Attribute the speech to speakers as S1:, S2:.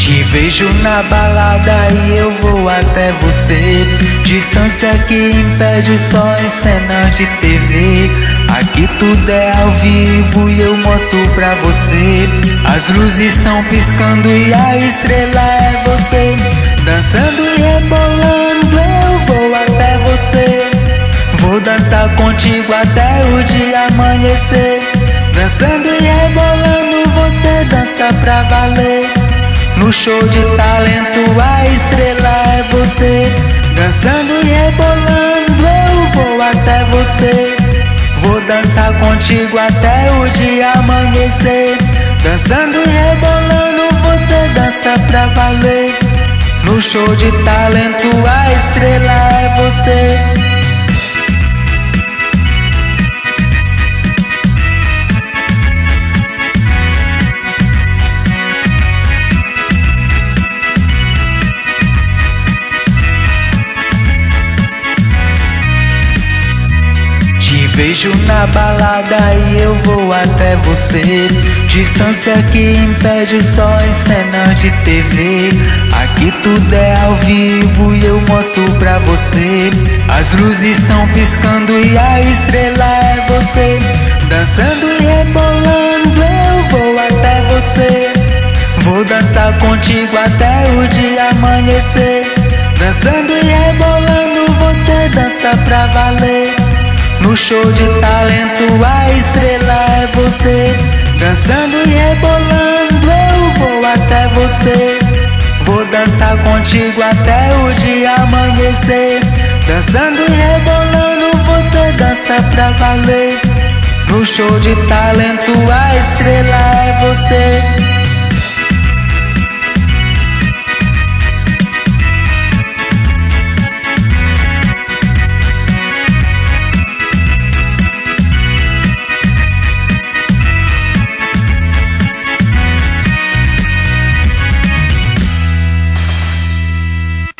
S1: Te vejo na balada e eu vou até você. Distância que impede só em cena de TV. Aqui tudo é ao vivo e eu mostro pra você. As luzes estão piscando e a estrela é você. Dançando e rebolando eu vou até você. Vou dançar contigo até o dia amanhecer. Dançando e rebolando você dança pra valer. No show de talento a estrela é você. Dançando e rebolando eu vou até você. Vou dançar contigo até o dia amanhecer. Dançando e rebolando você dança pra valer. No show de talento a estrela é você. Vejo na balada e eu vou até você. Distância que impede só em cena de TV. Aqui tudo é ao vivo e eu mostro pra você. As luzes estão piscando e a estrela é você. Dançando e rebolando eu vou até você. Vou dançar contigo até o dia amanhecer. Dançando e rebolando você dança pra valer. No show de talento a estrela é você. Dançando e rebolando eu vou até você. Vou dançar contigo até o dia amanhecer. Dançando e rebolando você dança pra valer. No show de talento a estrela é você.